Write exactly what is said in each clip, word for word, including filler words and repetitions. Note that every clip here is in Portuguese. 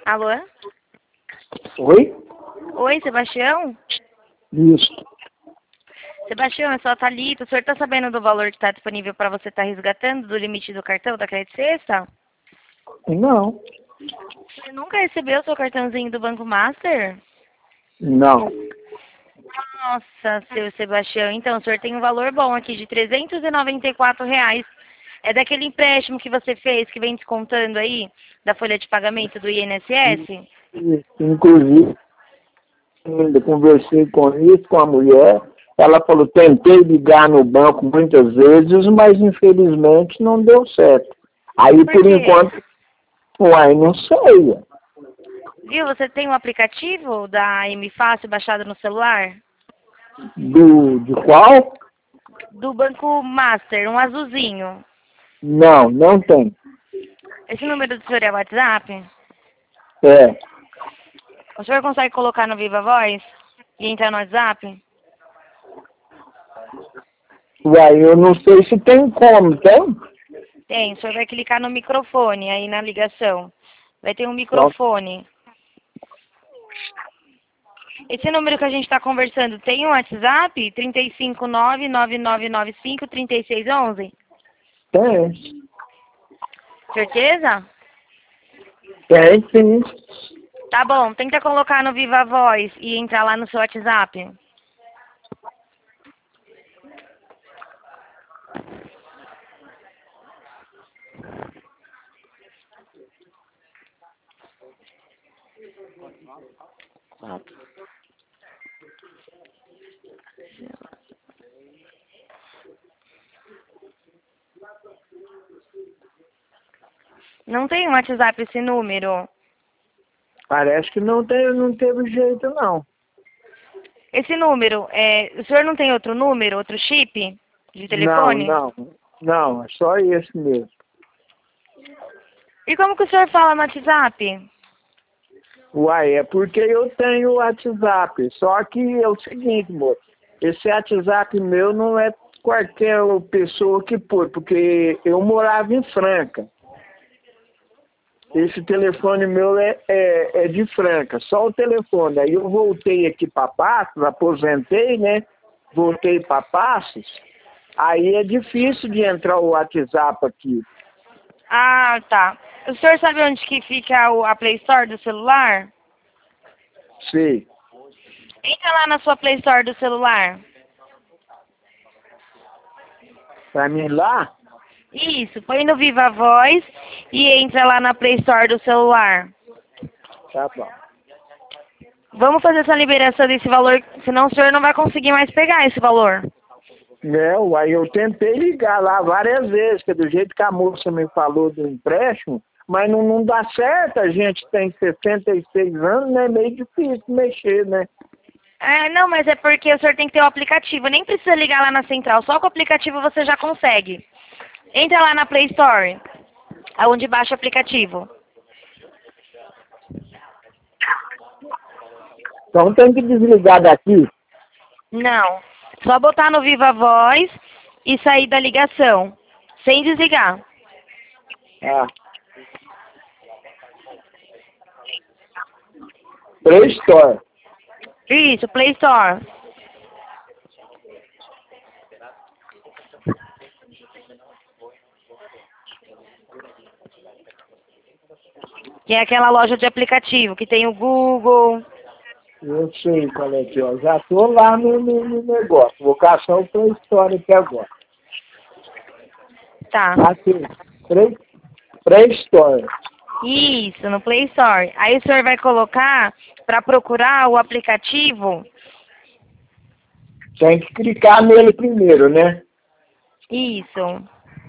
Alô? Oi? Oi, Sebastião? Isso. Sebastião, eu sou a Thalita. O senhor está sabendo do valor que está disponível para você estar resgatando do limite do cartão da Crédito Sexta? Não. Você nunca recebeu o seu cartãozinho do Banco Master? Não. Nossa, seu Sebastião. Então, o senhor tem um valor bom aqui de trezentos e noventa e quatro reais. É daquele empréstimo que você fez, que vem descontando aí, da folha de pagamento do I N S S? Inclusive, ainda conversei com isso, com a mulher. Ela falou, tentei ligar no banco muitas vezes, mas infelizmente não deu certo. Aí, Por por quê? enquanto, uai, não sei. Viu, você tem um aplicativo da M Fácil baixado no celular? Do, de qual? Do Banco Master, um azulzinho. Não, não tem. Esse número do senhor é WhatsApp? É. O senhor consegue colocar no Viva Voz e entrar no WhatsApp? Uai, eu não sei se tem como, tem? Tem, o senhor vai clicar no microfone aí na ligação. Vai ter um Só- microfone. Esse número que a gente está conversando tem um WhatsApp? três cinco nove, nove nove nove cinco, três seis um um? Tem. Certeza? Tem, sim. Tá bom, tenta colocar no Viva Voz e entrar lá no seu WhatsApp. Não tem um WhatsApp esse número? Parece que não, tem, não teve jeito, não. Esse número, é, o senhor não tem outro número, outro chip de Não, telefone? não. Não, é só esse mesmo. E como que o senhor fala no WhatsApp? Uai, é porque eu tenho o WhatsApp. Só que é o seguinte, moço. Esse WhatsApp meu não é qualquer pessoa que pôr, porque eu morava em Franca. Esse telefone meu é, é, é de Franca, só o telefone. Aí eu voltei aqui para Passos, aposentei, né? Voltei para Passos. Aí é difícil de entrar o WhatsApp aqui. Ah, tá. O senhor sabe onde que fica o, a Play Store do celular? Sei. Entra lá na sua Play Store do celular. Para mim lá? Isso, põe no Viva Voz e entra lá na Play Store do celular. Tá bom. Vamos fazer essa liberação desse valor, senão o senhor não vai conseguir mais pegar esse valor. Não, aí eu tentei ligar lá várias vezes, que é do jeito que a moça me falou do empréstimo, mas não, não dá certo, a gente tem sessenta e seis anos, né? Meio difícil mexer, né? É, não, mas é porque o senhor tem que ter o aplicativo. Nem precisa ligar lá na central, só com o aplicativo você já consegue. Entra lá na Play Store, aonde baixa o aplicativo. Então tem que desligar daqui. Não, só botar no Viva Voz e sair da ligação, sem desligar. Ah. Play Store. Isso, Play Store. Que é aquela loja de aplicativo que tem o Google. Eu sei qual é que é. Eu já estou lá no, no, no negócio. Vocação Play Store até agora. Tá. Aqui. Play, Play Store. Isso, no Play Store. Aí o senhor vai colocar para procurar o aplicativo. Tem que clicar nele primeiro, né? Isso.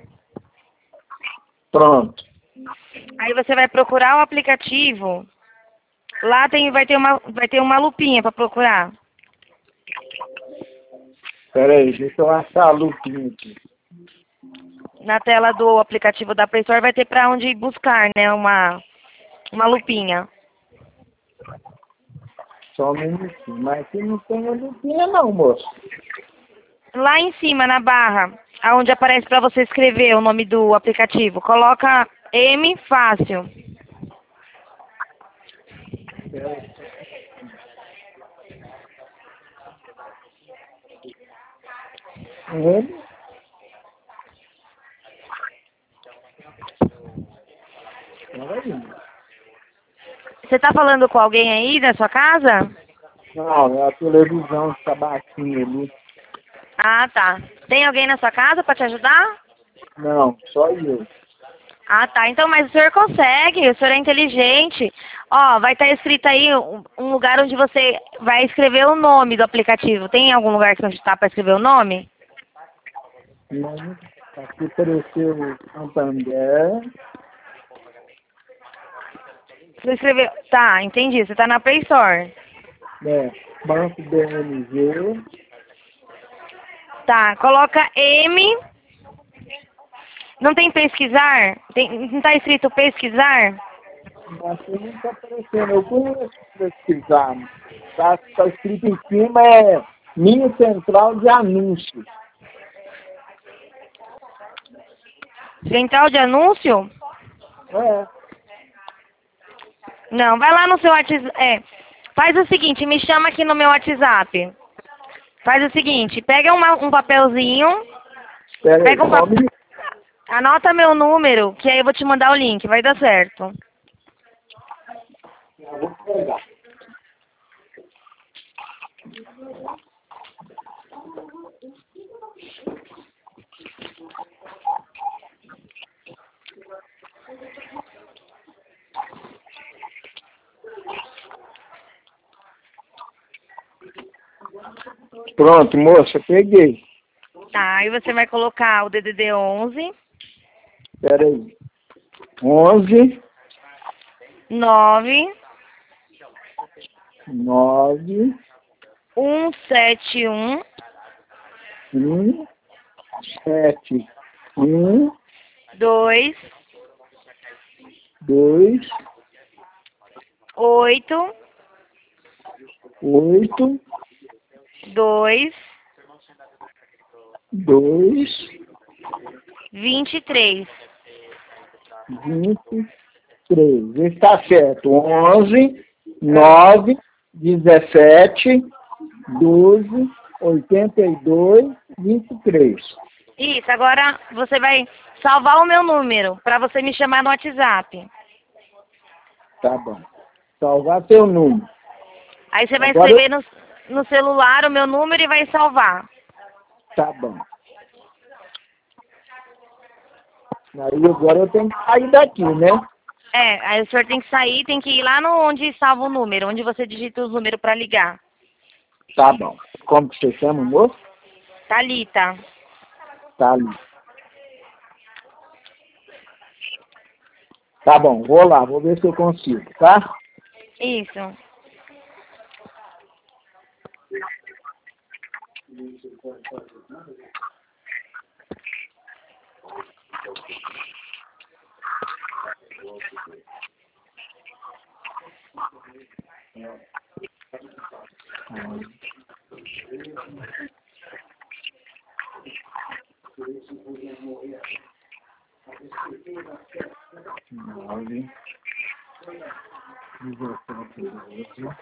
Pronto. Aí você vai procurar o aplicativo. Lá tem, vai ter uma, vai ter uma lupinha para procurar. Peraí, deixa eu achar a lupinha aqui. Na tela do aplicativo da Play Store vai ter para onde ir buscar, né? Uma, uma lupinha. Só um minutinho. Mas aqui não tem a lupinha não, moço. Lá em cima, na barra, aonde aparece para você escrever o nome do aplicativo, coloca M Fácil. É. Você tá falando com alguém aí da sua casa? Não, é a televisão que tá baixinha ali. Ah, tá. Tem alguém na sua casa pra te ajudar? Não, só eu. Ah, tá. Então, mas o senhor consegue, o senhor é inteligente. Ó, vai estar escrito aí um um lugar onde você vai escrever o nome do aplicativo. Tem algum lugar que onde está para escrever o nome? Não, aqui apareceu o Santander. Você escreveu... Tá, entendi. Você tá na Play Store. É, Banco B M G. Tá, coloca M... Não tem pesquisar? Tem... Não tá escrito pesquisar? Aqui não está aparecendo. Eu conheço pesquisar. Tá, tá escrito em cima, é linha central de anúncios. Central de anúncio? É, Não, vai lá no seu WhatsApp. É, faz o seguinte, me chama aqui no meu WhatsApp. Faz o seguinte, pega uma, um papelzinho, espera aí, pega um só um papel, minuto. anota meu número, que aí eu vou te mandar o link, vai dar certo. Eu vou pegar. Pronto, moça, peguei. Tá, aí você vai colocar o D D D onze, Espera aí. onze, nove, nove, um sete um, um, sete, um, dois, dois, oito, oito, dois, dois, vinte e três. vinte e três. Está certo. onze, nove, dezessete, doze, oitenta e dois, vinte e três. Isso, agora você vai salvar o meu número para você me chamar no WhatsApp. Tá bom. Salvar teu número. Aí você vai Agora, escrever no, no celular o meu número e vai salvar. tá bom. Aí agora eu tenho que sair daqui, né? É, aí o senhor tem que sair, tem que ir lá no onde salva o número, onde você digita os números para ligar. Tá bom. Como que você chama, moço? Thalita. Tá ali. Tá bom, vou lá, vou ver se eu consigo, tá? Isso. Nove, dezessete, doze.